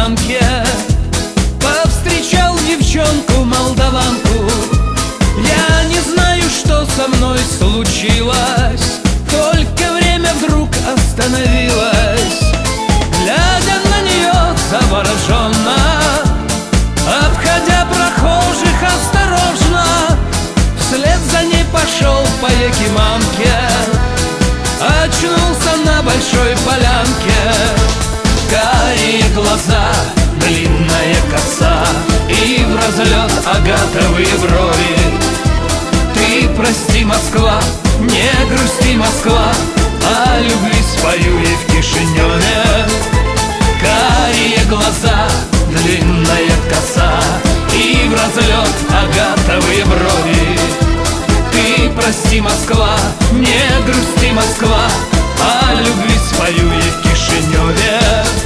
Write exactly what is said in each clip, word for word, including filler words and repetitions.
Янке. Повстречал девчонку молдаванку. Я не знаю, что со мной случилось, только время вдруг остановилось. Глядя на нее завороженно, обходя прохожих осторожно, вслед за ней пошел по Якиманке. Очнулся на большой полянке. Карие глаза, длинная коса и в разлет агатовые брови. Ты прости, Москва, не грусти, Москва, о любви спою и в Кишиневе. Карие глаза, длинная коса и в разлет агатовые брови. Ты прости, Москва, не грусти, Москва, о любви спою и в Кишиневе.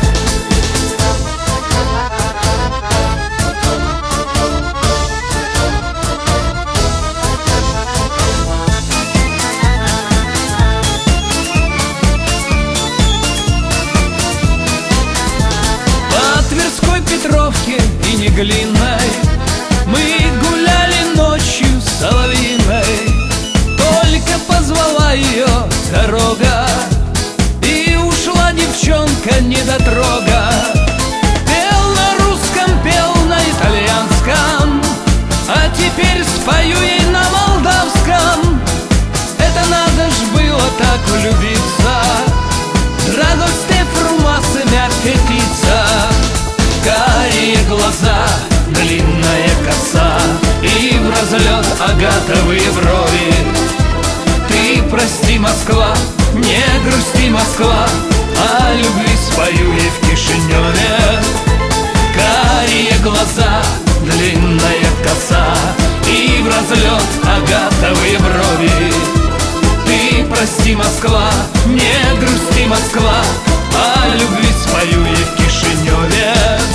Петровке и Неглинной мы гуляли ночью с соловьиной. Только позвала ее дорога, и ушла девчонка недотрога. Пел на русском, пел на итальянском, а теперь спою ей на молдавском. Это надо ж было так влюбиться, радость фрумасы мягкая птица. Карие глаза, длинная коса и в разлет агатовые брови. Ты прости, Москва, не грусти, Москва, о любви спою и в Кишиневе. Карие глаза, длинная коса и в разлет агатовые брови. Ты прости, Москва, не грусти, Москва, о любви спою и в Кишиневе.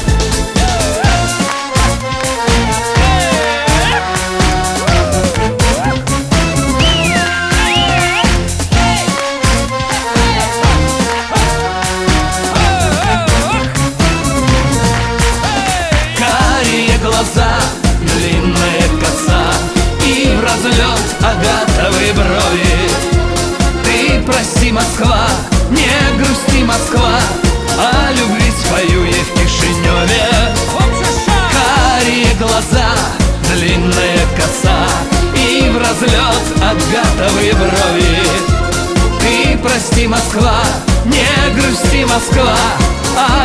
Карие глаза, длинная коса и в разлет агатовые брови. Ты прости, Москва, не грусти, Москва, о любви спою и в Кишиневе. Карие глаза, длинная коса и в разлет агатовые брови. Ты прости, Москва, не грусти, Москва, о